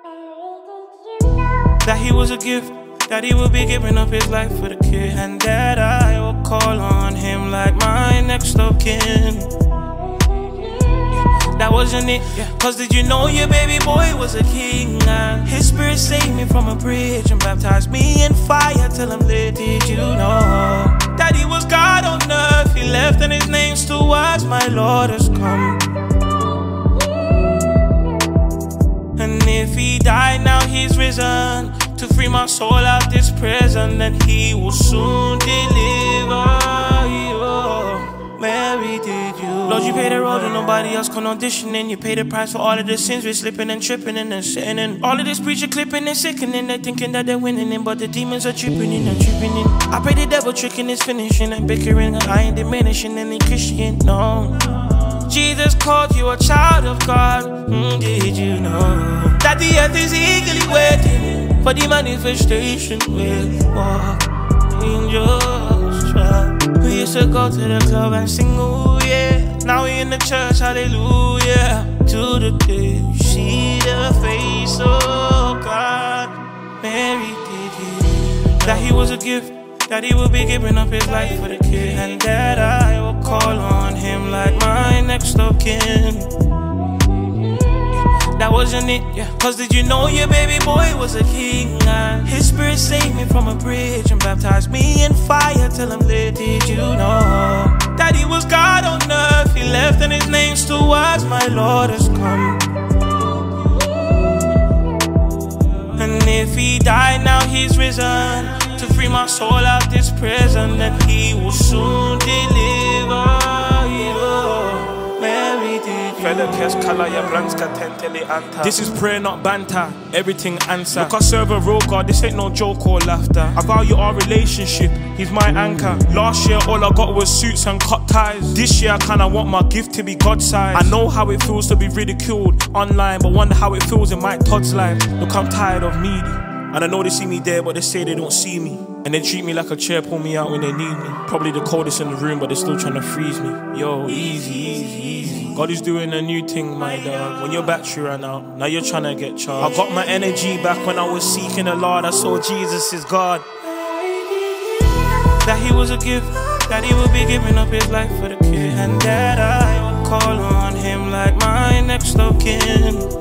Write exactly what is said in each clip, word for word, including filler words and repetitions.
That he was a gift, that he would be giving up his life for the kid, and that I will call on him like my next of kin. That wasn't it, yeah. Cause did you know your baby boy was a king? And his spirit saved me from a bridge and baptized me in fire till I'm lit. Did you know that he was God on earth? He left and his name's to us, my Lord has come. And if he died, now he's risen to free my soul out this prison, and he will soon deliver you. Mary, did you? Lord, you paid the road and nobody else can audition, and you paid the price for all of the sins we're slipping and tripping and then sitting in. All of this preacher clipping and sickening, they're thinking that they're winning in, but the demons are tripping in and tripping in. I pray the devil tricking is finishing and bickering, and I ain't diminishing any Christian, no. Jesus called you a child of God. Mm, did you know that the earth is eagerly waiting for the manifestation where you walk? Angels try. We used to go to the club and sing, ooh yeah. Now we in the church, hallelujah. To the day we see the face of God. Mary, did you? That he was a gift, that he would be giving up his life for the kid, and that I will call on him like my next of kin. That wasn't it, yeah. Cause did you know your baby boy was a king? And his spirit saved me from a bridge and baptized me in fire till I'm lit. Did you know that he was God on earth? He left and his name's to us, my Lord has come. And if he died, now he's risen to free my soul out this prison, and he will soon deliver you. Mary, did you? This is prayer, not banter. Everything answer. Look, I serve a real God. This ain't no joke or laughter. I value our relationship. He's my anchor. Last year, all I got was suits and cut ties. This year, I kinda want my gift to be God-sized. I know how it feels to be ridiculed online, but wonder how it feels in Mike Todd's life. Look, I'm tired of needy, and I know they see me there, but they say they don't see me. And they treat me like a chair, pull me out when they need me. Probably the coldest in the room, but they're still trying to freeze me. Yo, easy, easy, easy. God is doing a new thing, my dog. When your battery ran out, now you're trying to get charged. I got my energy back when I was seeking the Lord. I saw Jesus is God. That he was a gift, that he would be giving up his life for the kid, and that I would call on him like my next of kin.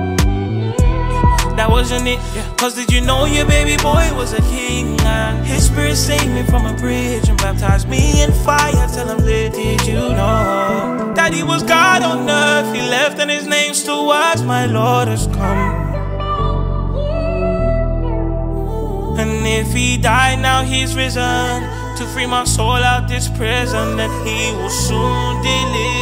That wasn't it, yeah. Cause did you know your baby boy was a king? And his spirit saved me from a bridge and baptized me in fire till I'm lit. Did you know that he was God on earth? He left and his name's to us, my Lord has come. And if he died, now he's risen to free my soul out this prison, that he will soon deliver.